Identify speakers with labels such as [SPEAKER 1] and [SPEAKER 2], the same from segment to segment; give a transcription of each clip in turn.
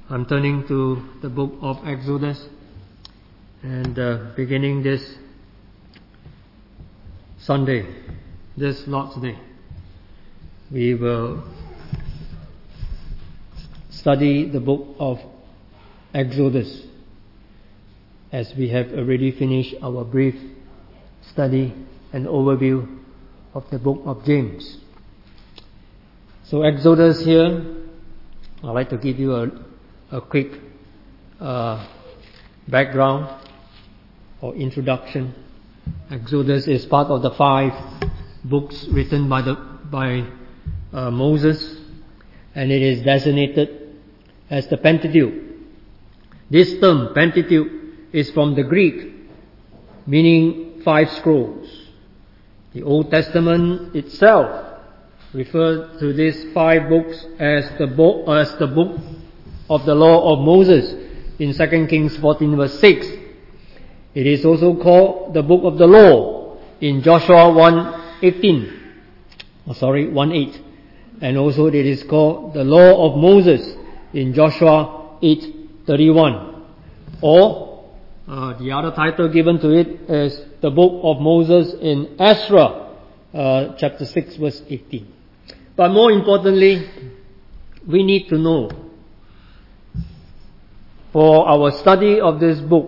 [SPEAKER 1] I'm turning to the book of Exodus, and beginning this Sunday, this Lord's Day, we will study the book of Exodus, as we have already finished our brief study and overview of the book of James. So Exodus here, I'd like to give you a quick background or introduction. Exodus is part of the 5 books written by Moses, and it is designated as the Pentateuch. This term, Pentateuch, is from the Greek, meaning 5 scrolls. The Old Testament itself refers to these 5 books as the book of the law of Moses in 2 Kings 14 verse 6. It is also called the book of the law in Joshua 1:8, and also it is called the law of Moses in Joshua 8:31, or the other title given to it is the book of Moses in Ezra chapter 6 verse 18. But more importantly, we need to know, for our study of this book,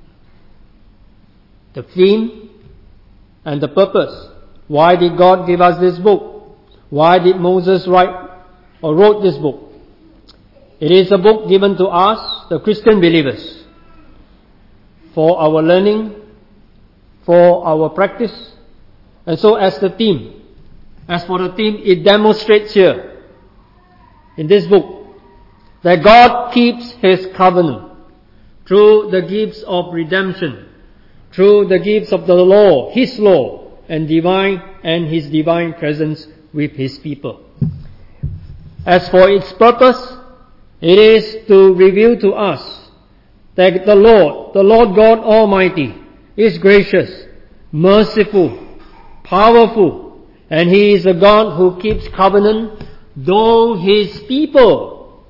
[SPEAKER 1] the theme and the purpose. Why did God give us this book? Why did Moses wrote this book? It is a book given to us, the Christian believers, for our learning, for our practice. And so as for the theme, it demonstrates here in this book that God keeps His covenant through the gifts of redemption, through the gifts of the law, His law, and His divine presence with His people. As for its purpose, it is to reveal to us that the Lord God Almighty, is gracious, merciful, powerful, and He is a God who keeps covenant, though His people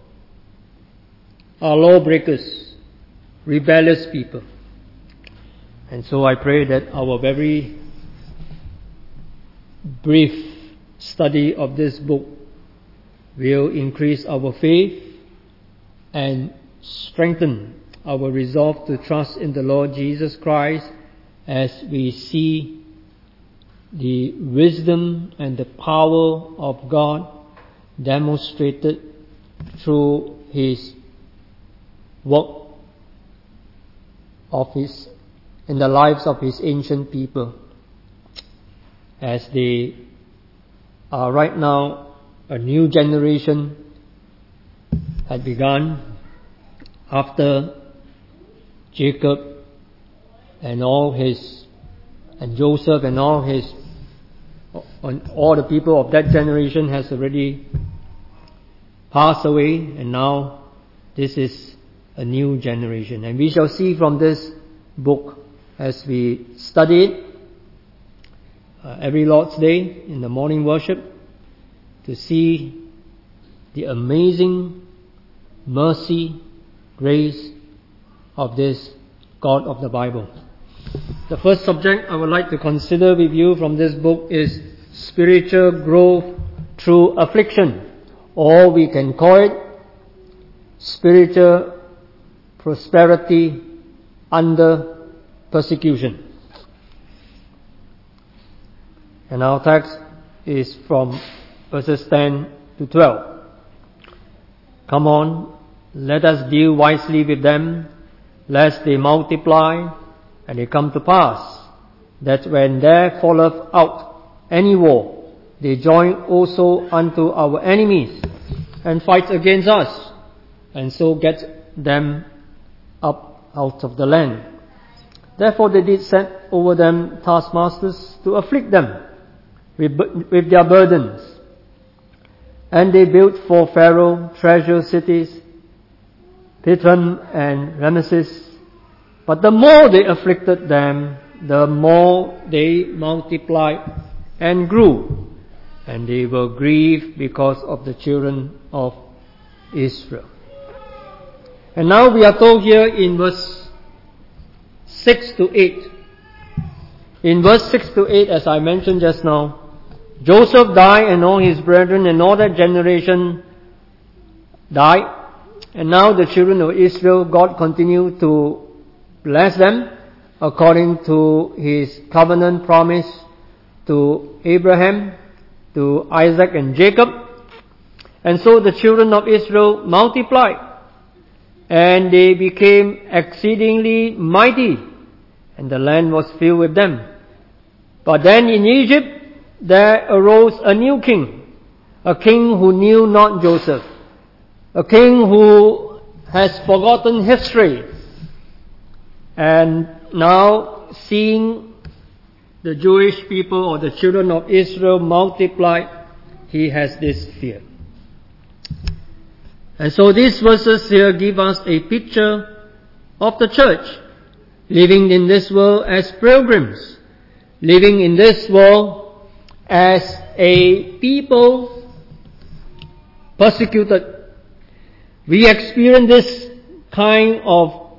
[SPEAKER 1] are lawbreakers, rebellious people. And so I pray that our very brief study of this book will increase our faith and strengthen our resolve to trust in the Lord Jesus Christ, as we see the wisdom and the power of God demonstrated through His work in the lives of His ancient people, as they are right now a new generation had begun after Jacob and Joseph and all the people of that generation has already passed away, and now this is a new generation. And we shall see from this book, as we study it every Lord's Day in the morning worship, to see the amazing mercy, grace of this God of the Bible. The first subject I would like to consider with you from this book is spiritual growth through affliction, or we can call it spiritual prosperity under persecution. And our text is from verses 10 to 12. Come on, let us deal wisely with them, lest they multiply, and it come to pass that when there falleth out any war, they join also unto our enemies, and fight against us, and so get them up out of the land. Therefore they did set over them taskmasters to afflict them with their burdens. And they built for Pharaoh treasure cities, Pithom and Ramesses. But the more they afflicted them, the more they multiplied and grew, and they were grieved because of the children of Israel. And now we are told here in verse 6 to 8. In verse 6 to 8, as I mentioned just now, Joseph died and all his brethren and all that generation died. And now the children of Israel, God continued to bless them according to His covenant promise to Abraham, to Isaac and Jacob. And so the children of Israel multiplied, and they became exceedingly mighty, and the land was filled with them. But then in Egypt there arose a new king, a king who knew not Joseph, a king who has forgotten history. And now seeing the Jewish people or the children of Israel multiply, he has this fear. And so these verses here give us a picture of the church living in this world as pilgrims, living in this world as a people persecuted. We experience this kind of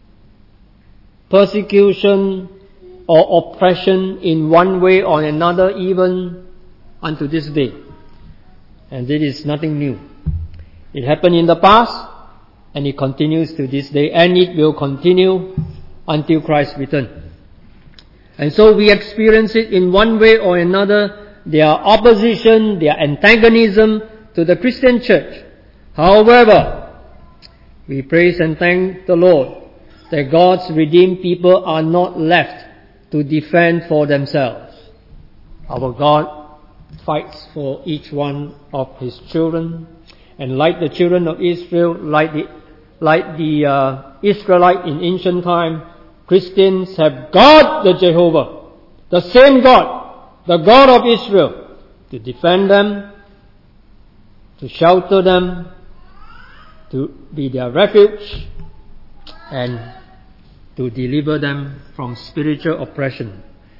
[SPEAKER 1] persecution or oppression in one way or another even unto this day. And it is nothing new. It happened in the past, and it continues to this day, and it will continue until Christ's return. And so we experience it in one way or another, their opposition, their antagonism to the Christian church. However, we praise and thank the Lord that God's redeemed people are not left to defend for themselves. Our God fights for each one of His children. And like the children of Israel, like the Israelite in ancient time, Christians have God the Jehovah, the same God, the God of Israel, to defend them, to shelter them, to be their refuge, and to deliver them from spiritual oppression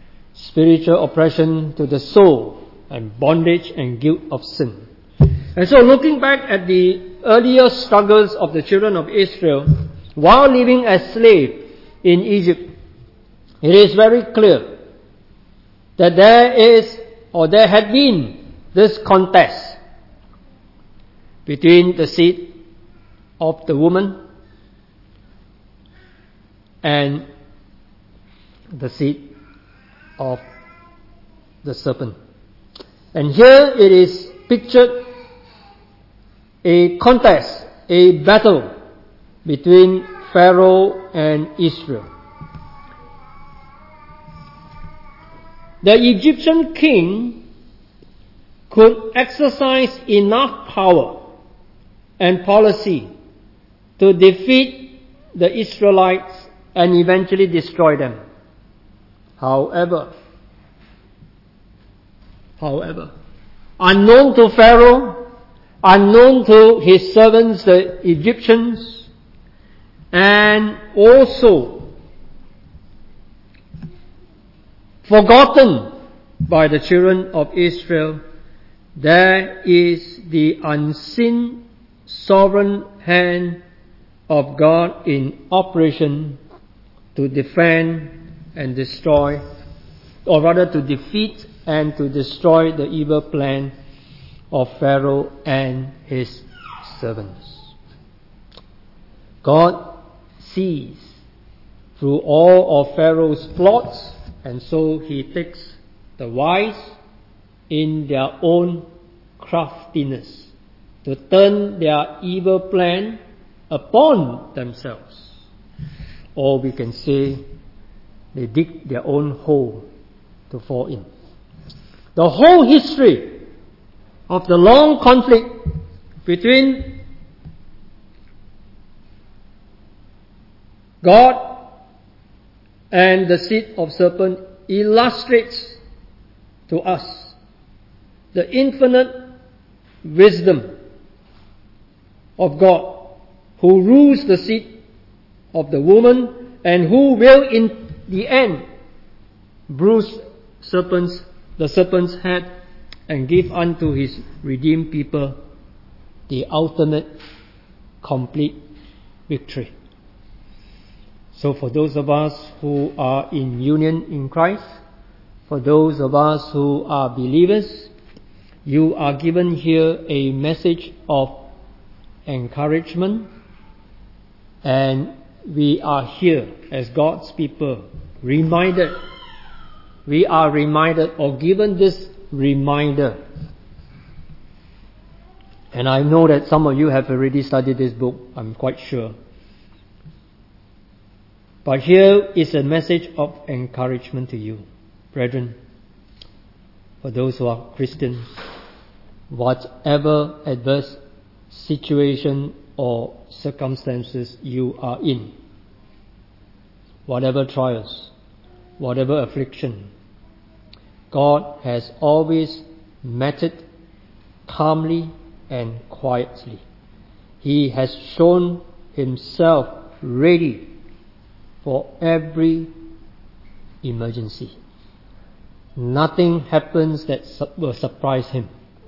[SPEAKER 1] to the soul, and bondage and guilt of sin. And so looking back at the earlier struggles of the children of Israel while living as slaves in Egypt, it is very clear that there had been this contest between the seed of the woman and the seed of the serpent. And here it is pictured a contest, a battle between Pharaoh and Israel. The Egyptian king could exercise enough power and policy to defeat the Israelites and eventually destroy them. However, unknown to Pharaoh, unknown to his servants, the Egyptians, and also forgotten by the children of Israel, there is the unseen sovereign hand of God in operation to defend and destroy, or rather to defeat and to destroy the evil plan of Pharaoh and his servants. God sees through all of Pharaoh's plots, and so He takes the wise in their own craftiness to turn their evil plan upon themselves. Or we can say they dig their own hole to fall in. The whole history of the long conflict between God and the seed of serpent illustrates to us the infinite wisdom of God, who rules the seed of the woman and who will in the end bruise the serpent's head and give unto His redeemed people the ultimate, complete victory. So for those of us who are in union in Christ, for those of us who are believers, you are given here a message of encouragement, and we are here as God's people reminded. We are reminded or given this reminder. And I know that some of you have already studied this book, I'm quite sure. But here is a message of encouragement to you, brethren, for those who are Christians. Whatever adverse situation or circumstances you are in, whatever trials, whatever affliction, God has always met it calmly and quietly. He has shown Himself ready for every emergency. Nothing happens that will surprise Him.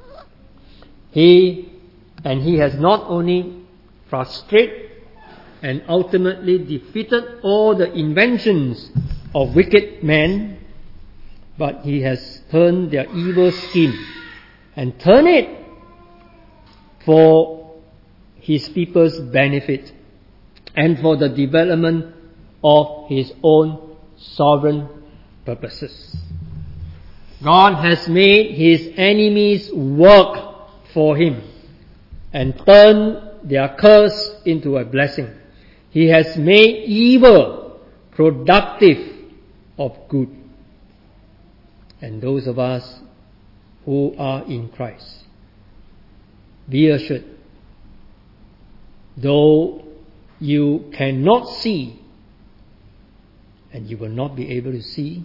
[SPEAKER 1] He has not only frustrated and ultimately defeated all the inventions of wicked men, but He has turned their evil scheme and turned it for His people's benefit and for the development of His own sovereign purposes. God has made His enemies work for Him and turned their curse into a blessing. He has made evil productive of good. And those of us who are in Christ, be assured, though you cannot see, and you will not be able to see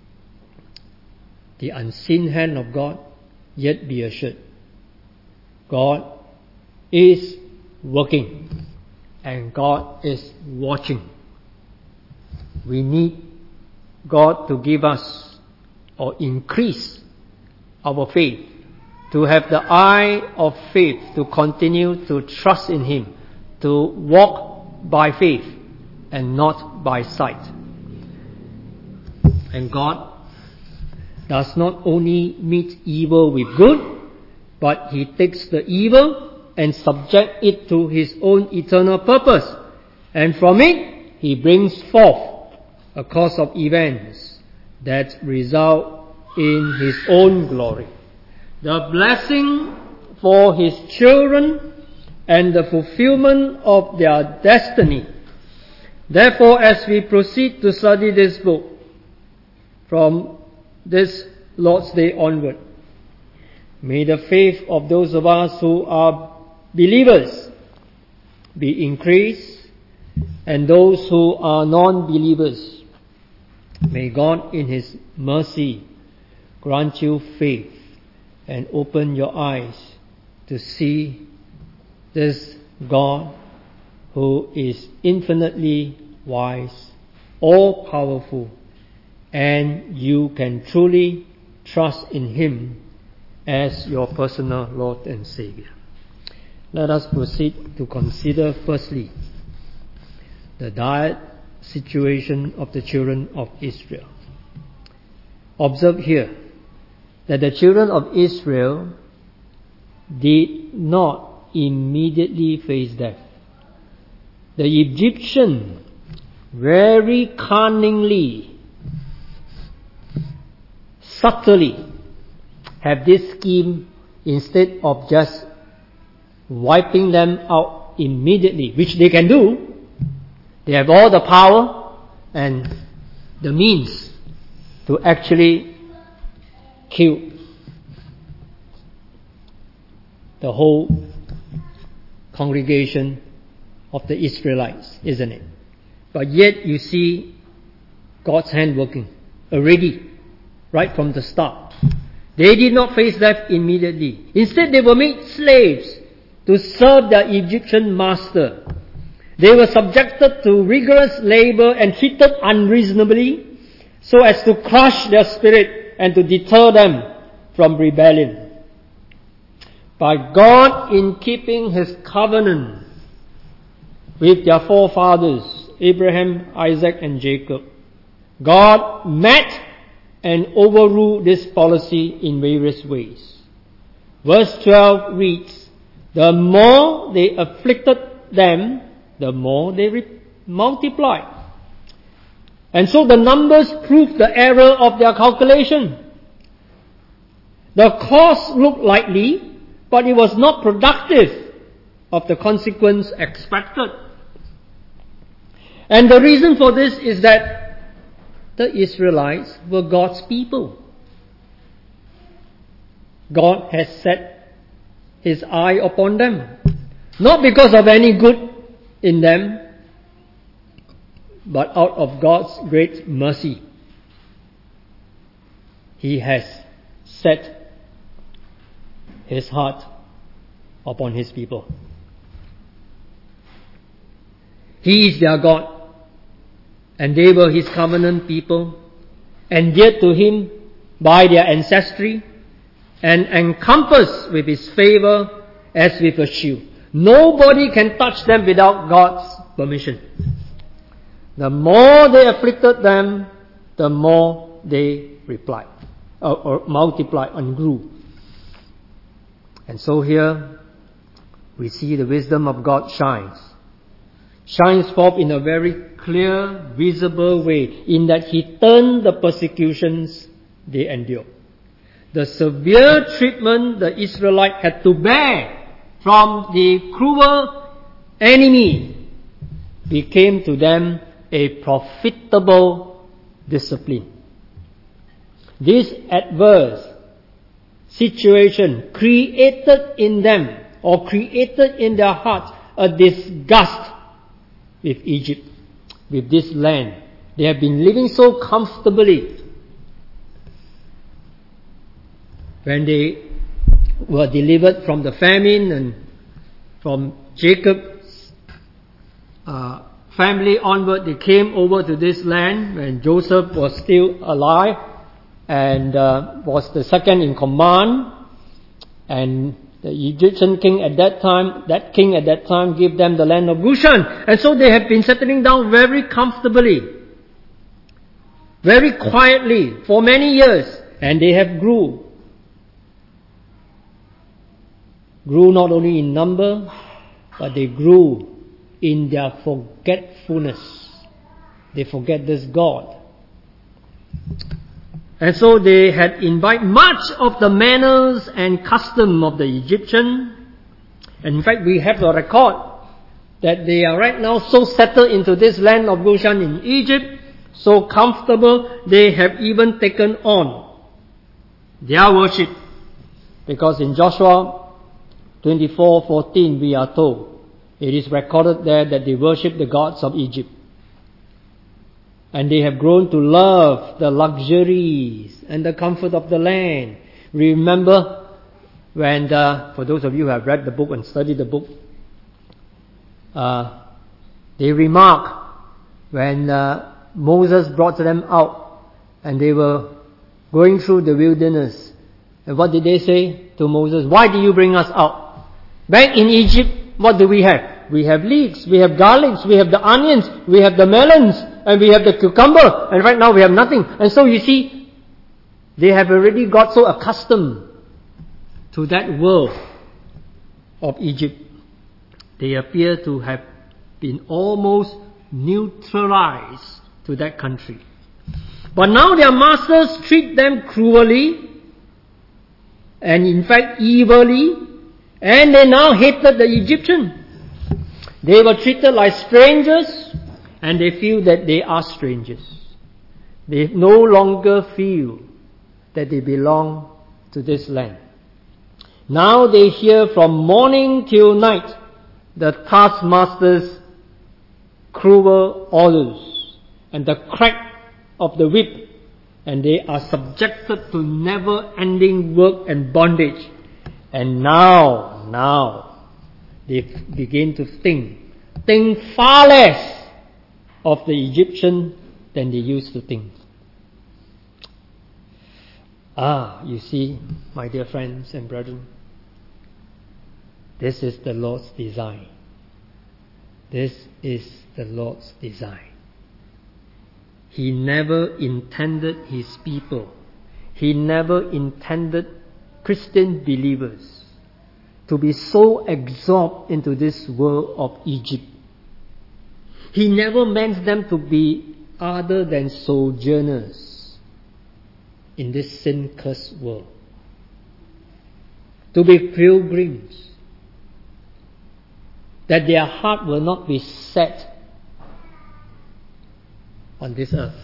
[SPEAKER 1] the unseen hand of God, yet be assured, God is working and God is watching. We need God to give us or increase our faith, to have the eye of faith, to continue to trust in Him, to walk by faith and not by sight. And God does not only meet evil with good, but He takes the evil and subject it to His own eternal purpose. And from it, He brings forth a course of events that result in His own glory. The blessing for His children and the fulfillment of their destiny. Therefore, as we proceed to study this book from this Lord's Day onward, may the faith of those of us who are believers be increased, and those who are non-believers, may God in His mercy grant you faith and open your eyes to see this God who is infinitely wise, all-powerful, and you can truly trust in Him as your personal Lord and Savior. Let us proceed to consider firstly the dire situation of the children of Israel. Observe here that the children of Israel did not immediately face death. The Egyptian very cunningly, subtly have this scheme, instead of just wiping them out immediately, which they can do. They have all the power and the means to actually kill the whole congregation of the Israelites, isn't it? But yet you see God's hand working already, right from the start. They did not face death immediately. Instead, they were made slaves to serve their Egyptian master. They were subjected to rigorous labor and treated unreasonably, so as to crush their spirit and to deter them from rebellion. But God, in keeping His covenant, with their forefathers, Abraham, Isaac and Jacob. God met and overruled this policy in various ways. Verse 12 reads, the more they afflicted them, the more they multiplied. And so the numbers prove the error of their calculation. The cost looked likely, but it was not productive of the consequence expected. And the reason for this is that the Israelites were God's people. God has set His eye upon them, not because of any good in them, but out of God's great mercy. He has set His heart upon His people. He is their God, and they were His covenant people, endeared to Him by their ancestry, and encompassed with His favor as with a shield. Nobody can touch them without God's permission. The more they afflicted them, the more they replied, or multiplied and grew. And so here we see the wisdom of God shines forth in a very clear, visible way, in that He turned the persecutions they endured. The severe treatment the Israelites had to bear from the cruel enemy became to them a profitable discipline. This adverse situation created in them, or created in their hearts, a disgust with Egypt, with this land. They have been living so comfortably. When they were delivered from the famine and from Jacob's family onward, they came over to this land when Joseph was still alive and was the second in command. And the Egyptian king at that time gave them the land of Goshen. And so they have been settling down very comfortably, very quietly for many years. And they have grew not only in number, but they grew in their forgetfulness. They forget this God. And so they had imbibed much of the manners and custom of the Egyptian. And in fact, we have the record that they are right now so settled into this land of Goshen in Egypt, so comfortable, they have even taken on their worship. Because in Joshua 24:14 we are told, it is recorded there that they worship the gods of Egypt. And they have grown to love the luxuries and the comfort of the land. Remember when, for those of you who have read the book and studied the book, they remark when Moses brought them out and they were going through the wilderness. And what did they say to Moses? Why did you bring us out? Back in Egypt, what do we have? We have leeks, we have garlics, we have the onions, we have the melons, and we have the cucumber, and right now we have nothing. And so you see, they have already got so accustomed to that world of Egypt. They appear to have been almost neutralized to that country. But now their masters treat them cruelly, and in fact evilly, and they now hated the Egyptian. They were treated like strangers, and they feel that they are strangers. They no longer feel that they belong to this land. Now they hear from morning till night the taskmaster's cruel orders and the crack of the whip, and they are subjected to never-ending work and bondage. And now they begin to think far less of the Egyptian than they used to think. You see, my dear friends and brethren, this is the Lord's design. This is the Lord's design. He never intended His people, He never intended Christian believers to be so absorbed into this world of Egypt. He never meant them to be other than sojourners in this sin-cursed world, to be pilgrims, that their heart will not be set on this earth,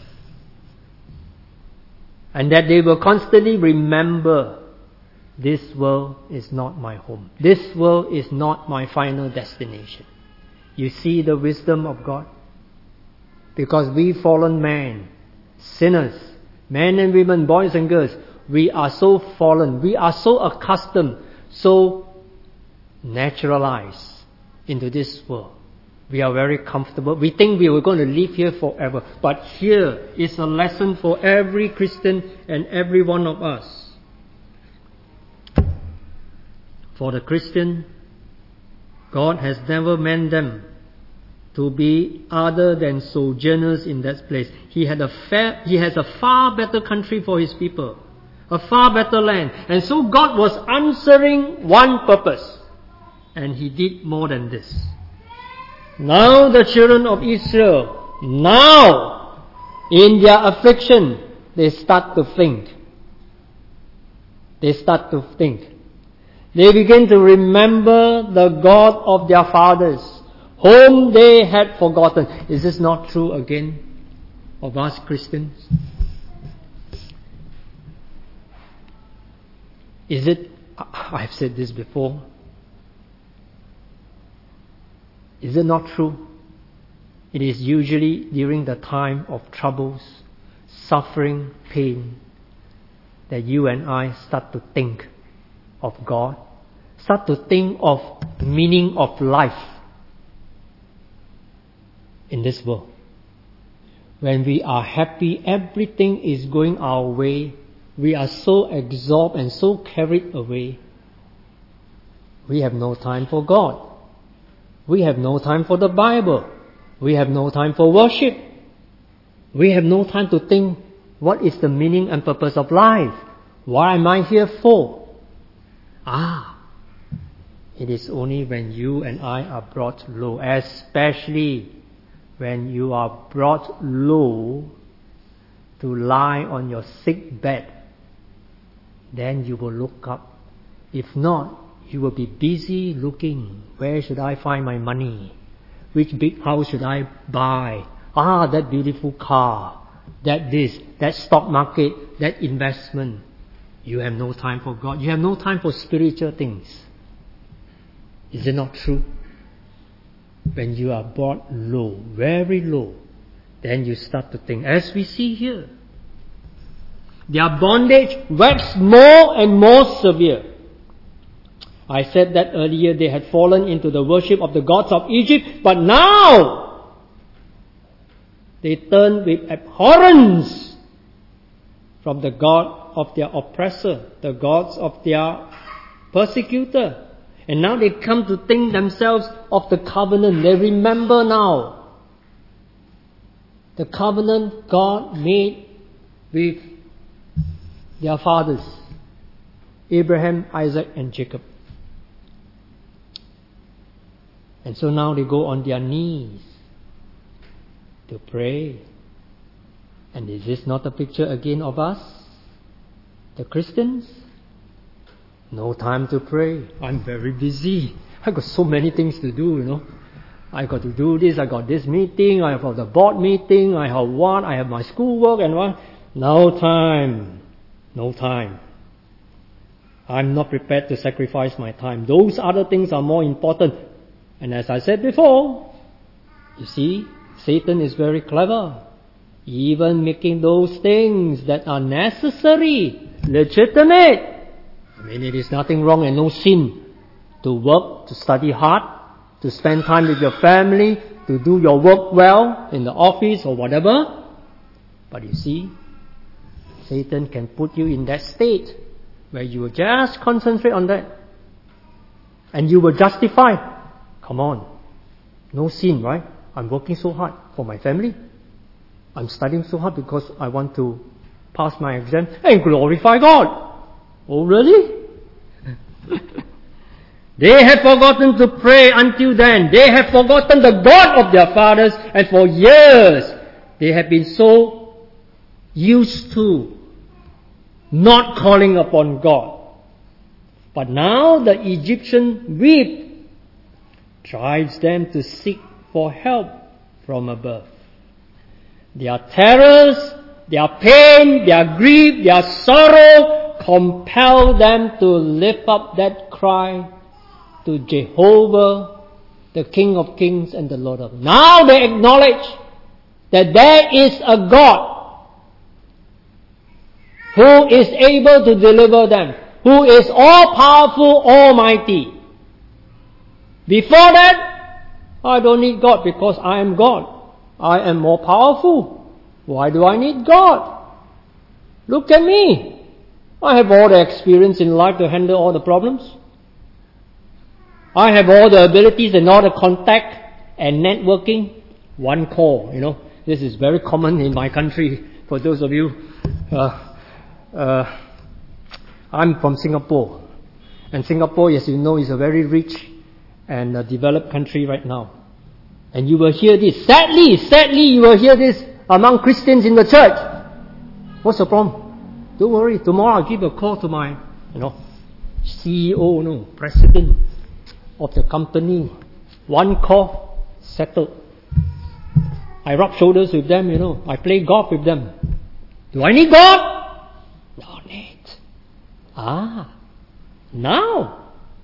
[SPEAKER 1] and that they will constantly remember, this world is not my home. This world is not my final destination. You see the wisdom of God? Because we fallen men, sinners, men and women, boys and girls, we are so fallen, we are so accustomed, so naturalized into this world. We are very comfortable. We think we were going to live here forever. But here is a lesson for every Christian and every one of us. For the Christian, God has never meant them to be other than sojourners in that place. He has a far better country for His people, a far better land. And so God was answering one purpose, and He did more than this. Now the children of Israel, now in their affliction, they start to think. They begin to remember the God of their fathers, whom they had forgotten. Is this not true again of us Christians? Is it, I've said this before, is it not true? It is usually during the time of troubles, suffering, pain, that you and I start to think of God, start to think of meaning of life in this world. When we are happy, everything is going our way, we are so absorbed and so carried away, we have no time for God. We have no time for the Bible. We have no time for worship. We have no time to think, what is the meaning and purpose of life? What am I here for? It is only when you and I are brought low, especially when you are brought low to lie on your sick bed, then you will look up. If not, you will be busy looking, where should I find my money? Which big house should I buy? That beautiful car, that stock market, that investment. You have no time for God. You have no time for spiritual things. Is it not true? When you are brought low, very low, then you start to think, as we see here, their bondage waxed more and more severe. I said that earlier, they had fallen into the worship of the gods of Egypt, but now they turn with abhorrence from the God of their oppressor, the gods of their persecutor. And now they come to think themselves of the covenant. They remember now the covenant God made with their fathers, Abraham, Isaac and Jacob. And so now they go on their knees to pray. And is this not a picture again of us, the Christians? No time to pray. I'm very busy. I got so many things to do, I got to do this, I got this meeting, I have the board meeting, I have my schoolwork and what. No time. I'm not prepared to sacrifice my time. Those other things are more important. And as I said before, you see, Satan is very clever. Even making those things that are necessary, legitimate. It is nothing wrong and no sin to work, to study hard, to spend time with your family, to do your work well in the office or whatever. But you see, Satan can put you in that state where you will just concentrate on that. And you will justify. Come on. No sin, right? I'm working so hard for my family. I'm studying so hard because I want to pass my exam and glorify God. Oh, really? They have forgotten to pray until then. They have forgotten the God of their fathers, and for years they have been so used to not calling upon God. But now the Egyptian whip drives them to seek for help from above. Their terrors, their pain, their grief, their sorrow compel them to lift up that cry to Jehovah, the King of Kings and the Lord of Lords. Now they acknowledge that there is a God who is able to deliver them, who is all-powerful, almighty. Before that, I don't need God because I am God. I am more powerful. Why do I need God? Look at me. I have all the experience in life to handle all the problems. I have all the abilities and all the contact and networking. One call, This is very common in my country. For those of you, I'm from Singapore. And Singapore, as you know, is a very rich and developed country right now. And you will hear this. Sadly, you will hear this among Christians in the church. What's the problem? Don't worry. Tomorrow I'll give a call to my, CEO, president of the company. One call, settled. I rub shoulders with them, I play golf with them. Do I need God? No need. Now.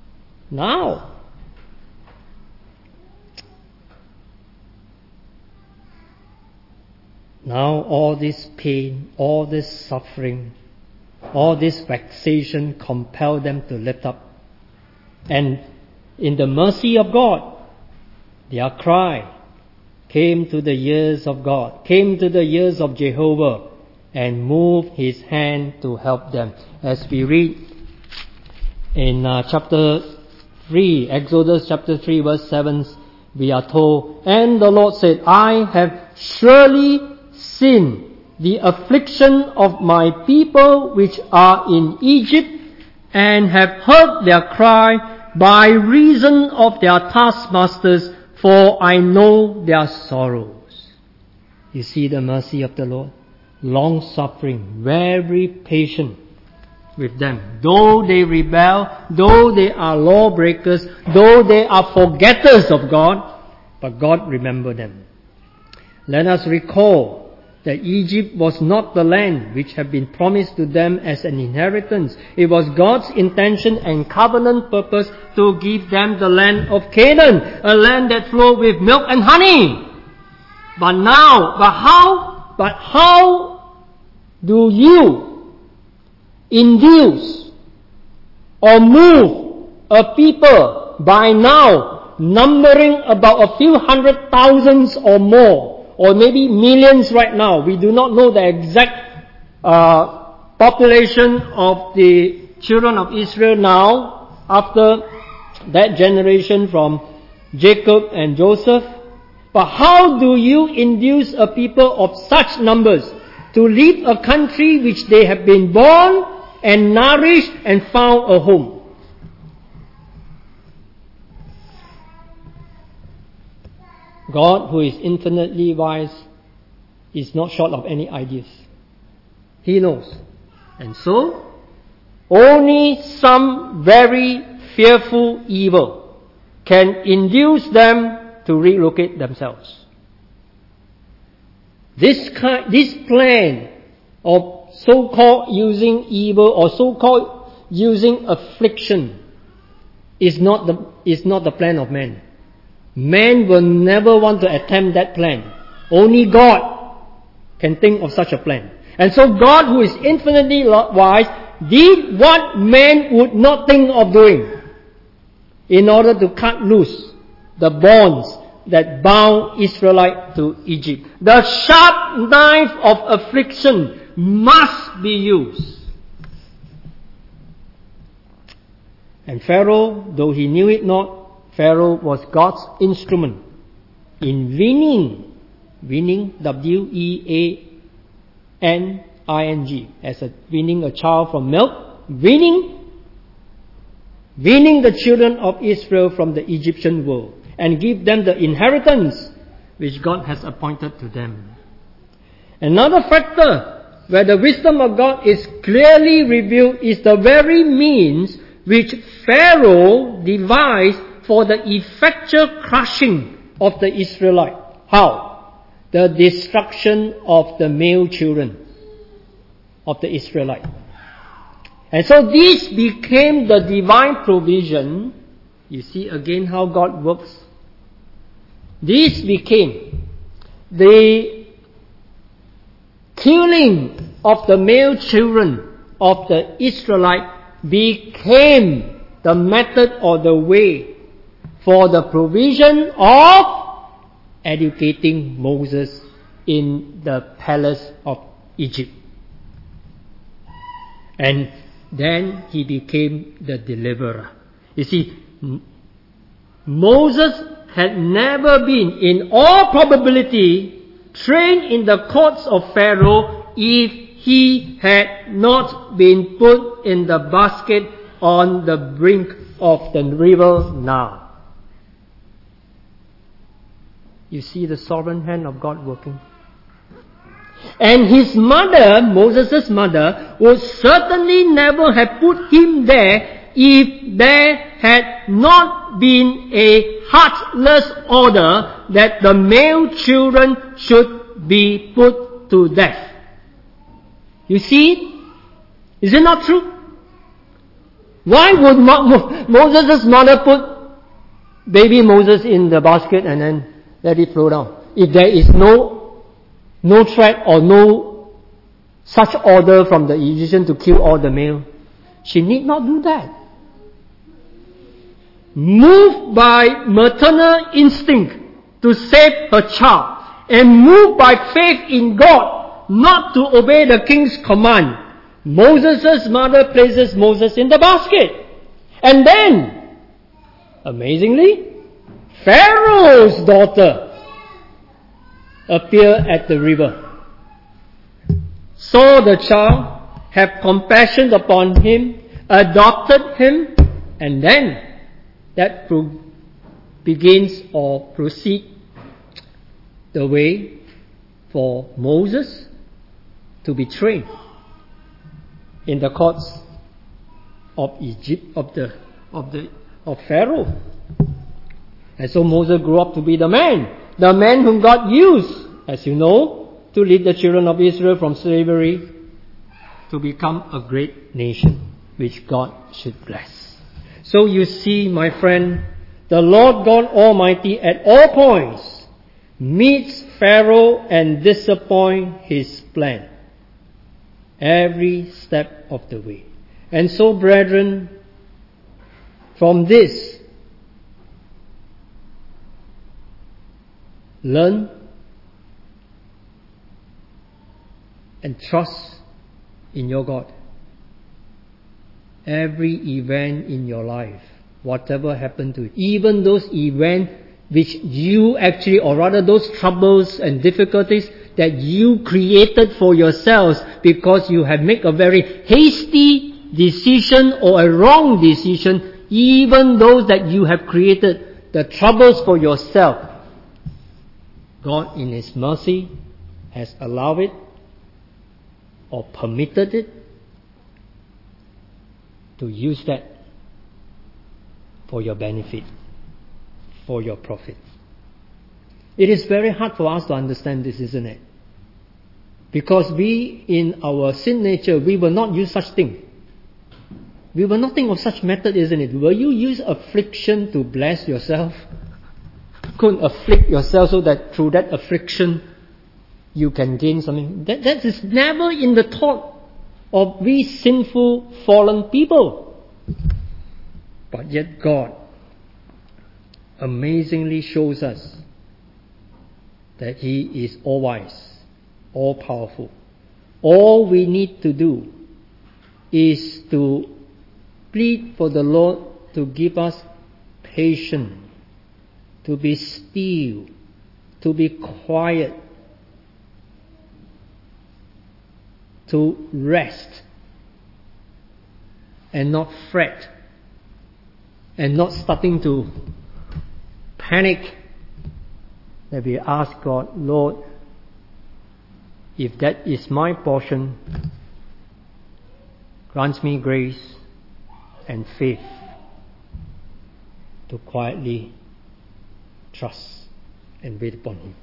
[SPEAKER 1] Now all this pain, all this suffering, all this vexation compel them to lift up. And in the mercy of God, their cry came to the ears of God, came to the ears of Jehovah, and moved His hand to help them. As we read in chapter 3, Exodus chapter 3 verse 7, we are told, and the Lord said, I have surely seen the affliction of my people which are in Egypt, and have heard their cry by reason of their taskmasters, for I know their sorrows. You see the mercy of the Lord? Long-suffering, very patient with them. Though they rebel, though they are lawbreakers, though they are forgetters of God, but God remembered them. Let us recall that Egypt was not the land which had been promised to them as an inheritance. It was God's intention and covenant purpose to give them the land of Canaan, a land that flowed with milk and honey. But how do you induce or move a people by now numbering about a few 100,000 or more, or maybe millions right now? We do not know the exact population of the children of Israel now, after that generation from Jacob and Joseph. But how do you induce a people of such numbers to leave a country which they have been born and nourished and found a home? God, who is infinitely wise, is not short of any ideas. He knows. And so, only some very fearful evil can induce them to relocate themselves. This plan of so-called using evil or so-called using affliction is not the plan of man. Man will never want to attempt that plan. Only God can think of such a plan. And so God, who is infinitely wise, did what man would not think of doing in order to cut loose the bonds that bound Israelite to Egypt. The sharp knife of affliction must be used. And Pharaoh, though he knew it not, Pharaoh was God's instrument in winning, W-E-A-N-I-N-G, as winning a child from milk, winning the children of Israel from the Egyptian world, and give them the inheritance which God has appointed to them. Another factor where the wisdom of God is clearly revealed is the very means which Pharaoh devised for the effectual crushing of the Israelites. How? The destruction of the male children of the Israelites. And so this became the divine provision. You see again how God works. This became the killing of the male children of the Israelite became the method or the way for the provision of educating Moses in the palace of Egypt. And then he became the deliverer. You see, Moses had never been, in all probability, trained in the courts of Pharaoh if he had not been put in the basket on the brink of the river Nile. You see the sovereign hand of God working. And his mother, Moses' mother, would certainly never have put him there if there had not been a heartless order that the male children should be put to death. You see? Is it not true? Why would Moses' mother put baby Moses in the basket and then let it flow down? If there is no threat or no such order from the Egyptian to kill all the male, she need not do that. Moved by maternal instinct to save her child, and moved by faith in God not to obey the king's command, Moses' mother places Moses in the basket. And then, amazingly, Pharaoh's daughter appeared at the river, saw the child, have compassion upon him, adopted him, and then that begins or proceed the way for Moses to be trained in the courts of Egypt, of Pharaoh. And so Moses grew up to be the man whom God used, as you know, to lead the children of Israel from slavery to become a great nation, which God should bless. So you see, my friend, the Lord God Almighty at all points meets Pharaoh and disappoints his plan every step of the way. And so, brethren, from this, learn and trust in your God. Every event in your life, whatever happened to it, even those events which you actually, or rather those troubles and difficulties that you created for yourselves because you have made a very hasty decision or a wrong decision, even those that you have created, the troubles for yourself, God in His mercy has allowed it or permitted it to use that for your benefit, for your profit. It is very hard for us to understand this, isn't it? Because we, in our sin nature, we will not use such thing. We will not think of such method, isn't it? Will you use affliction to bless yourself? Couldn't afflict yourself so that through that affliction you can gain something? That is never in the thought of we sinful, fallen people. But yet God amazingly shows us that He is all-wise, all-powerful. All we need to do is to plead for the Lord to give us patience, to be still, to be quiet, to rest, and not fret, and not starting to panic, that we ask God, Lord, if that is my portion, grant me grace and faith to quietly trust and wait upon Him.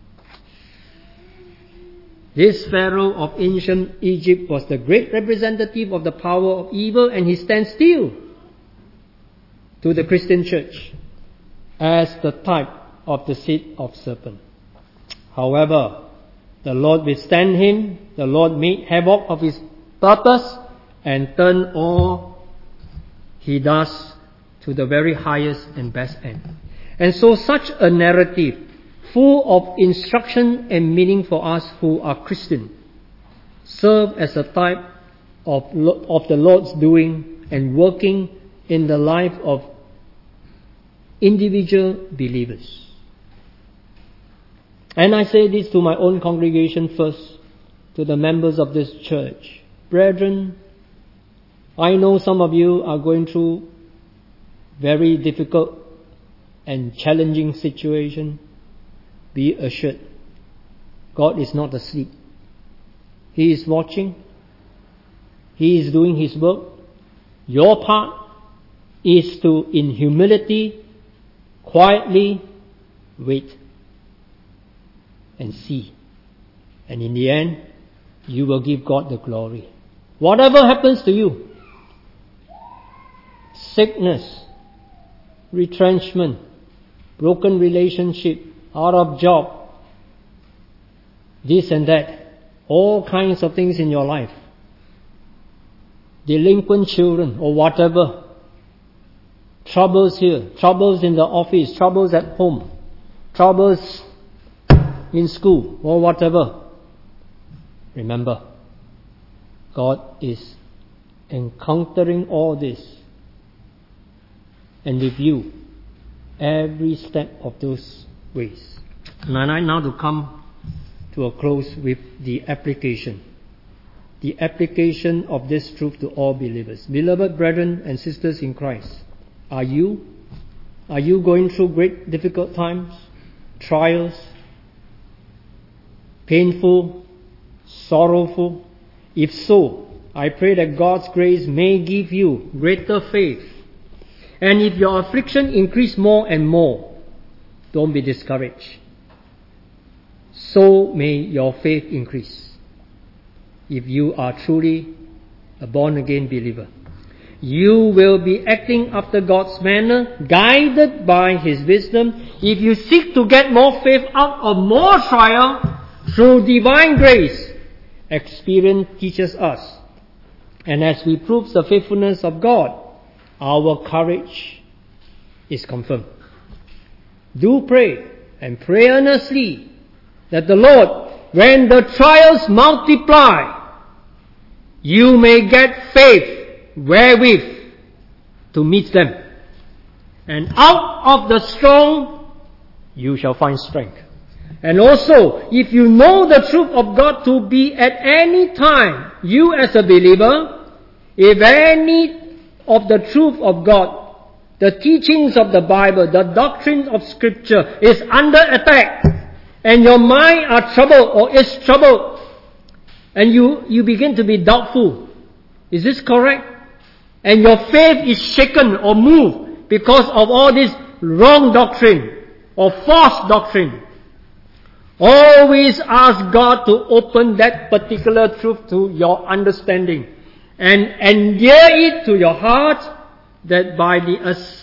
[SPEAKER 1] This Pharaoh of ancient Egypt was the great representative of the power of evil, and he stands still to the Christian church as the type of the seed of serpent. However, the Lord withstand him, the Lord made havoc of his purpose, and turned all he does to the very highest and best end. And so such a narrative, full of instruction and meaning for us who are Christian, serve as a type of the Lord's doing and working in the life of individual believers. And I say this to my own congregation first, to the members of this church. Brethren, I know some of you are going through very difficult and challenging situation. Be assured, God is not asleep. He is watching. He is doing His work. Your part is to, in humility, quietly wait and see. And in the end, you will give God the glory. Whatever happens to you, sickness, retrenchment, broken relationship, out of job, this and that, all kinds of things in your life, delinquent children or whatever, troubles here, troubles in the office, troubles at home, troubles in school or whatever. Remember, God is encountering all this and with you every step of those ways. And I now to come to a close with the application. The application of this truth to all believers. Beloved brethren and sisters in Christ, are you going through great difficult times, trials, painful, sorrowful? If so, I pray that God's grace may give you greater faith. And if your affliction increase more and more, don't be discouraged. So may your faith increase. If you are truly a born-again believer, you will be acting after God's manner, guided by His wisdom. If you seek to get more faith out of more trial, through divine grace, experience teaches us. And as we prove the faithfulness of God, our courage is confirmed. Do pray, and pray earnestly, that the Lord, when the trials multiply, you may get faith wherewith to meet them. And out of the strong, you shall find strength. And also, if you know the truth of God to be at any time, you as a believer, if any of the truth of God, the teachings of the Bible, the doctrine of Scripture is under attack, and your mind are troubled or is troubled, and you begin to be doubtful, is this correct? And your faith is shaken or moved because of all this wrong doctrine or false doctrine. Always ask God to open that particular truth to your understanding and endear it to your heart, that by the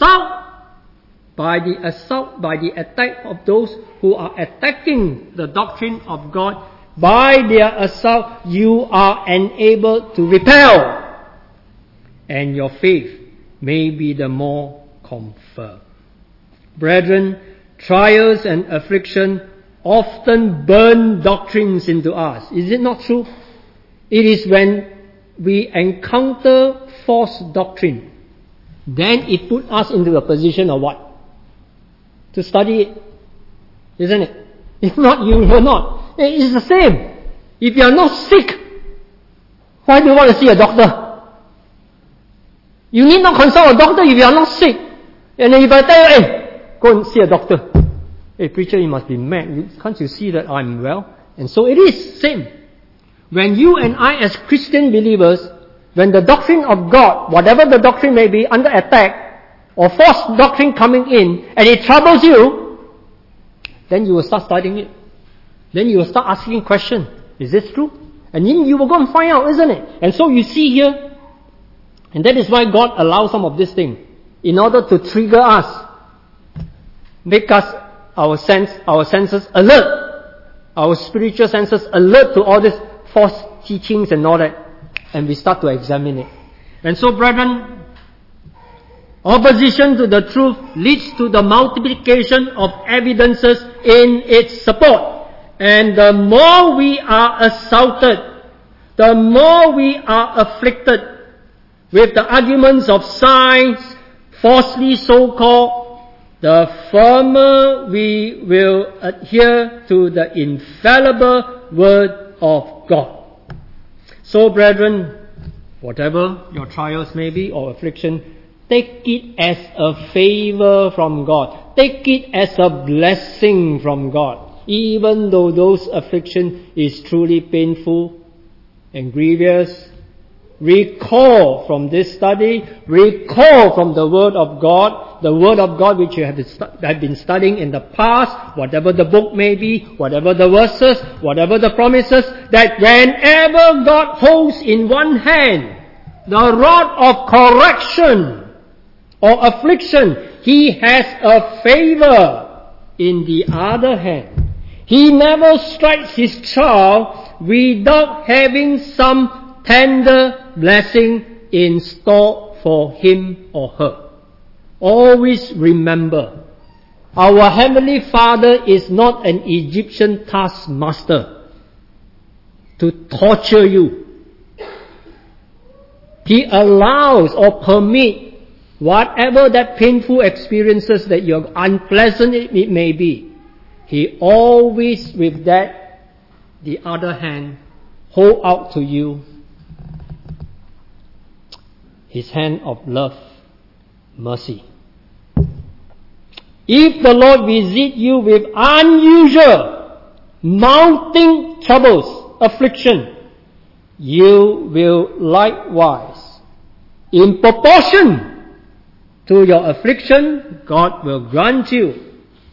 [SPEAKER 1] attack of those who are attacking the doctrine of God, by their assault you are enabled to repel, and your faith may be the more confirmed. Brethren, trials and affliction often burn doctrines into us. Is it not true? It is when we encounter false doctrine, then it puts us into a position of what? To study it, isn't it? If not, you will not. It's the same. If you are not sick, why do you want to see a doctor? You need not consult a doctor if you are not sick. And then if I tell you, hey, go and see a doctor. Hey, preacher, you must be mad. Can't you see that I'm well? And so it is same. When you and I as Christian believers, when the doctrine of God, whatever the doctrine may be, under attack, or false doctrine coming in, and it troubles you, then you will start studying it. Then you will start asking questions. Is this true? And then you will go and find out, isn't it? And so you see here, and that is why God allows some of this thing, in order to trigger us, make us, our senses alert, our spiritual senses alert to all these false teachings and all that, and we start to examine it. And so, brethren, opposition to the truth leads to the multiplication of evidences in its support. And the more we are assaulted, the more we are afflicted with the arguments of science, falsely so-called, the firmer we will adhere to the infallible Word of God. So, brethren, whatever your trials may be or affliction, take it as a favor from God. Take it as a blessing from God. Even though those affliction is truly painful and grievous, recall from this study, recall from the Word of God, the Word of God which you have been studying in the past, whatever the book may be, whatever the verses, whatever the promises, that whenever God holds in one hand the rod of correction or affliction, He has a favor in the other hand. He never strikes His child without having some tender blessing in store for him or her. Always remember, our Heavenly Father is not an Egyptian taskmaster to torture you. He allows or permits whatever that painful experiences that you're unpleasant it may be. He always, with that, the other hand, hold out to you His hand of love, mercy. If the Lord visit you with unusual, mounting troubles, affliction, you will likewise, in proportion to your affliction, God will grant you.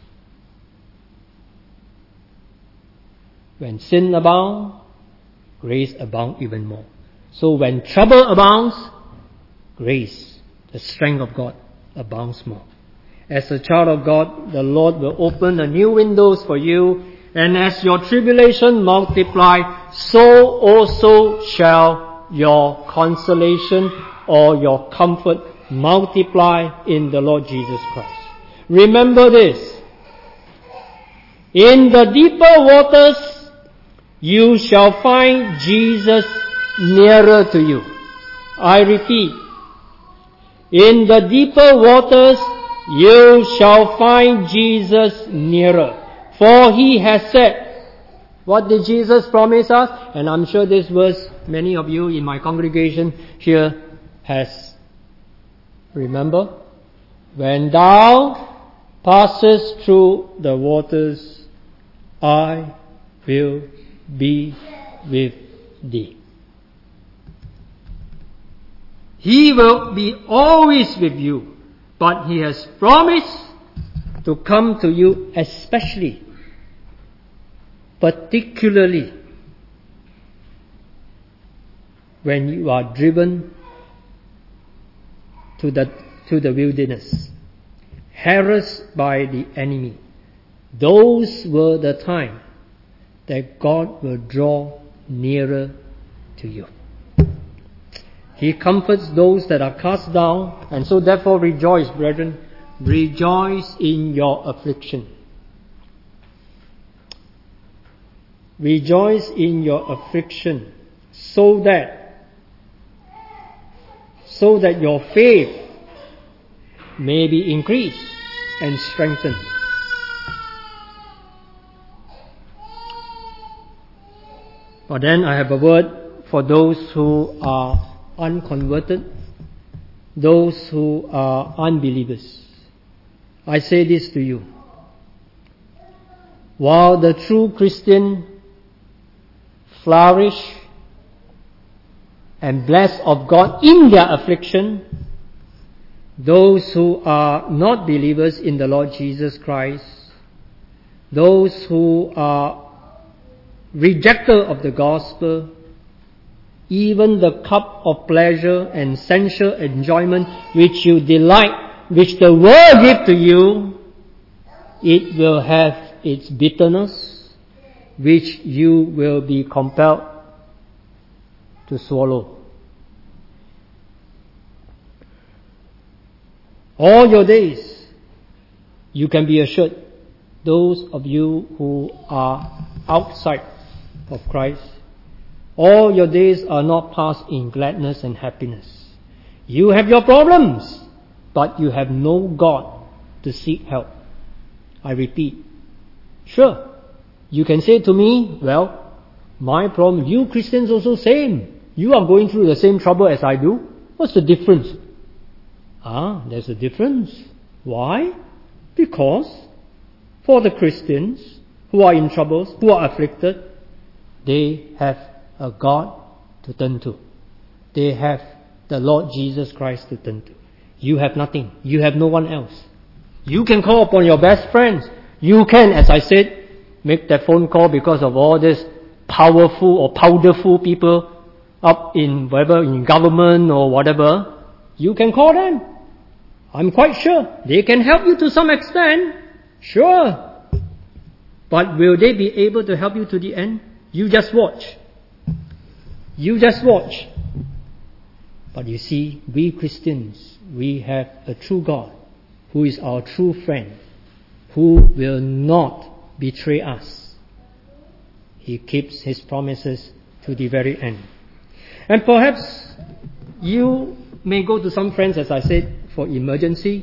[SPEAKER 1] When sin abounds, grace abounds even more. So when trouble abounds, grace, the strength of God, abounds more. As a child of God, the Lord will open the new windows for you, and as your tribulation multiply, so also shall your consolation or your comfort multiply in the Lord Jesus Christ. Remember this. In the deeper waters, you shall find Jesus nearer to you. I repeat, in the deeper waters, you shall find Jesus nearer. For He has said, what did Jesus promise us? And I'm sure this verse, many of you in my congregation here has remember. When thou passest through the waters, I will be with thee. He will be always with you, but He has promised to come to you especially, particularly when you are driven to the wilderness, harassed by the enemy. Those were the time that God will draw nearer to you. He comforts those that are cast down, and so therefore rejoice, brethren. Rejoice in your affliction. Rejoice in your affliction, so that your faith may be increased and strengthened. But then I have a word for those who are unconverted, those who are unbelievers. I say this to you. While the true Christian flourish and bless of God in their affliction, those who are not believers in the Lord Jesus Christ, those who are rejecter of the gospel, even the cup of pleasure and sensual enjoyment which you delight, which the world give to you, it will have its bitterness, which you will be compelled to swallow. All your days, you can be assured, those of you who are outside of Christ, all your days are not passed in gladness and happiness. You have your problems, but you have no God to seek help. I repeat, sure, you can say to me, well, my problem, you Christians also same. You are going through the same trouble as I do. What's the difference? There's a difference. Why? Because for the Christians who are in troubles, who are afflicted, they have a God to turn to. They have the Lord Jesus Christ to turn to. You have nothing. You have no one else. You can call upon your best friends. You can, as I said, make that phone call because of all this powerful or powderful people up in whatever, in government or whatever. You can call them. I'm quite sure they can help you to some extent. Sure. But will they be able to help you to the end? You just watch. You just watch. But you see, we Christians, we have a true God who is our true friend, who will not betray us. He keeps His promises to the very end. And perhaps you may go to some friends, as I said, for emergency.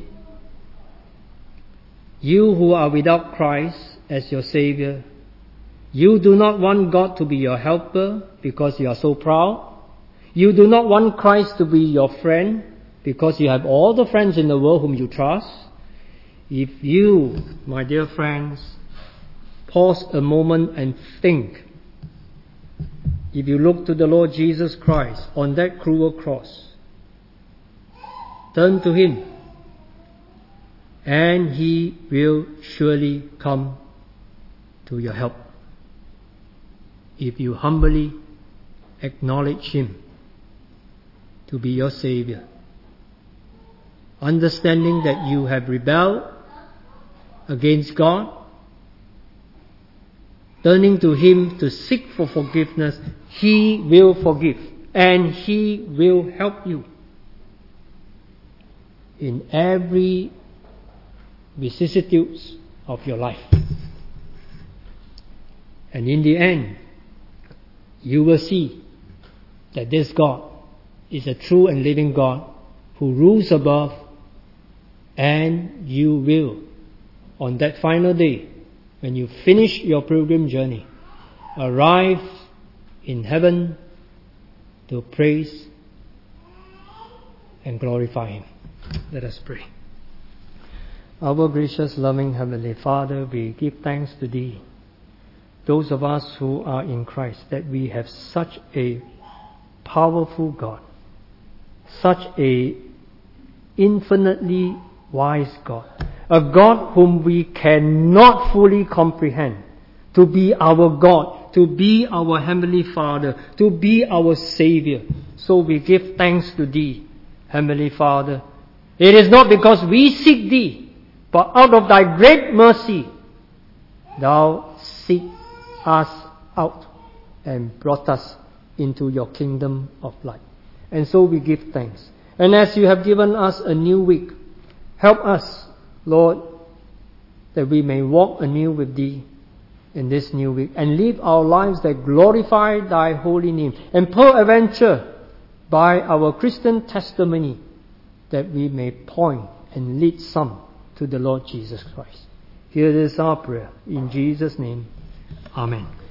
[SPEAKER 1] You who are without Christ as your Savior, you do not want God to be your helper because you are so proud. You do not want Christ to be your friend because you have all the friends in the world whom you trust. If you, my dear friends, pause a moment and think, if you look to the Lord Jesus Christ on that cruel cross, turn to Him, and He will surely come to your help. If you humbly acknowledge Him to be your Savior, understanding that you have rebelled against God, turning to Him to seek for forgiveness, He will forgive and He will help you in every vicissitudes of your life. And in the end, you will see that this God is a true and living God who rules above, and you will, on that final day, when you finish your pilgrim journey, arrive in heaven to praise and glorify Him. Let us pray. Our gracious, loving Heavenly Father, we give thanks to Thee, those of us who are in Christ, that we have such a powerful God, such a infinitely wise God, a God whom we cannot fully comprehend, to be our God, to be our Heavenly Father, to be our Savior. So we give thanks to Thee, Heavenly Father. It is not because we seek Thee, but out of Thy great mercy, Thou seek us out and brought us into Your kingdom of light. And so we give thanks. And as You have given us a new week, help us, Lord, that we may walk anew with Thee in this new week and live our lives that glorify Thy holy name, and peradventure by our Christian testimony that we may point and lead some to the Lord Jesus Christ. Here is our prayer. In Jesus' name, Amen.